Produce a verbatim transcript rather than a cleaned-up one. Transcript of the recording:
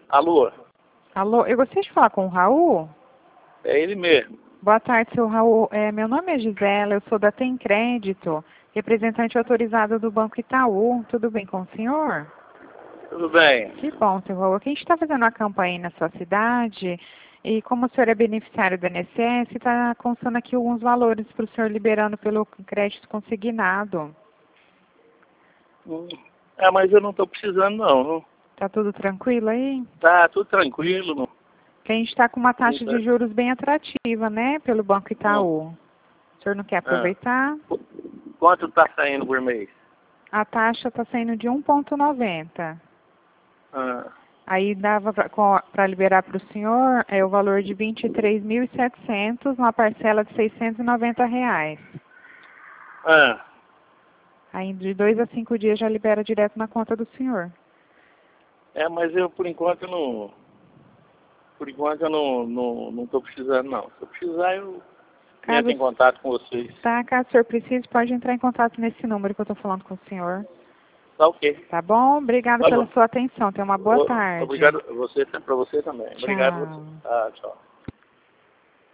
Alô? Alô, eu gostaria de falar com o Raul. É ele mesmo. Boa tarde, seu Raul. É, meu nome é Gisela, eu sou da Tem Crédito, representante autorizada do Banco Itaú. Tudo bem com o senhor? Tudo bem? Que bom, seu Raul. Aqui a gente está fazendo uma campanha na sua cidade e como o senhor é beneficiário do I N S S, está constando aqui alguns valores para o senhor liberando pelo crédito consignado. Hum. É, mas eu não estou precisando não, não. Tá tudo tranquilo aí? Tá tudo tranquilo, não. Porque a gente está com uma taxa Não de juros bem atrativa, né, pelo Banco Não. Itaú. O senhor não quer Ah. aproveitar? Quanto tá saindo por mês? A taxa está saindo de um vírgula noventa. Ah. Aí dava para liberar para o senhor é, o valor de vinte e três mil e setecentos, uma parcela de seiscentos e noventa reais. Ah. Aí de dois a cinco dias já libera direto na conta do senhor. É, mas eu por enquanto não. Por enquanto eu não, não, não tô precisando não. Se eu precisar, eu Caso, entro em contato com vocês. tá, caso o senhor precise, pode entrar em contato nesse número que eu estou falando com o senhor. Tá ok. Tá bom? Obrigada Tá pela bom. sua atenção. Tenha uma boa tarde. Obrigado você, para você também. Obrigado a você. Tchau. Ah, tchau.